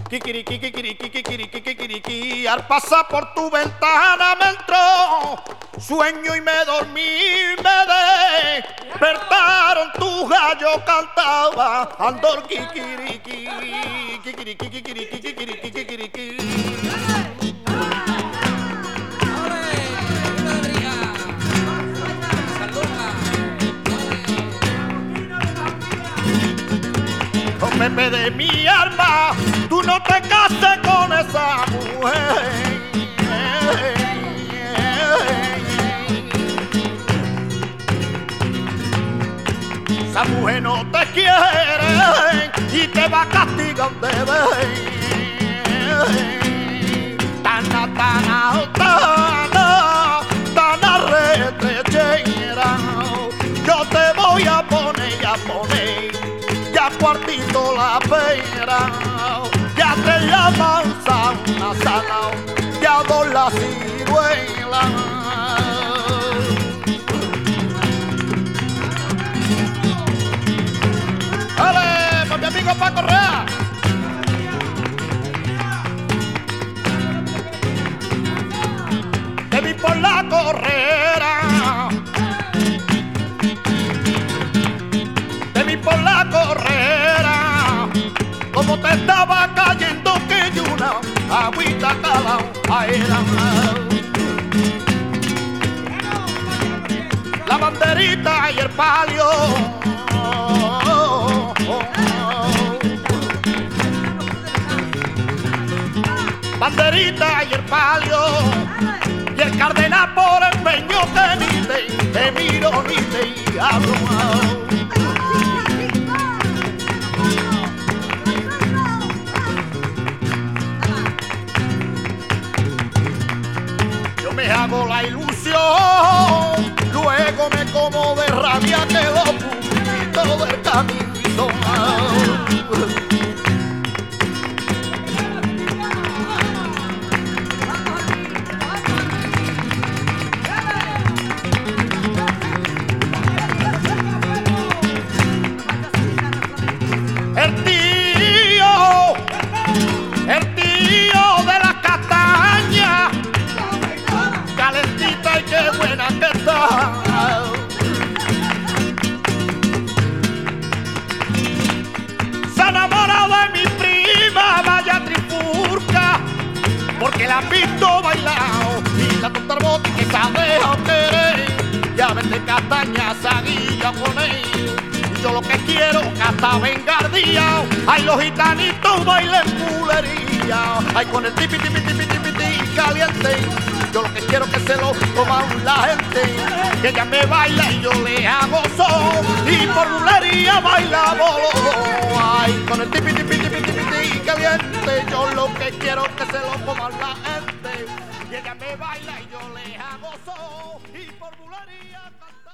Kikiriki, kikiriki, kikiriki, kikiriki. Al pasar por tu ventana me entró sueño y me dormí, me despertaron, tu gallo cantaba Andor kikiriki, kikiriki, kikiriki, kikiriki, kikiriki. Pepe de mi alma, tú no te cases con esa mujer. Esa mujer no te quiere y te va a castigar un deber. Tana, tana, tana, tana retrechera. Yo te voy a poner, ya cuartito la pera, ya te la manzana sana, ya dos la ciruela. ¡Dale, con mi amigo Paco Correa! Te vi por la correra, por la correra, como te estaba cayendo que yo una agüita calada era. La banderita y el palio, banderita y el palio, y el cardenal por empeño que ni te miro ni te hablo. Me hago la ilusión, luego me como de rabia que lo puntito del camino. El tío de la castaña, calentita y qué buena que está. Se enamora de mi prima, vaya trifurca, porque la han visto bailado y la tonta arbota que se ha dejado querer. Ya vende castaña, saguilla con él. Y yo lo que quiero, casta vengardía. Ay, los gitanitos bailen pulería. Ay, con el tipi, tipi, tipi, tipi, tipi caliente. Yo lo que quiero que se lo coman la gente, que ella me baila y yo le hago son, y por bulería baila bolo. Ay, con el tipi tipi tipi tipi tipi caliente, yo lo que quiero que se lo coman la gente, que ella me baila y yo le hago son, y por bulería canta.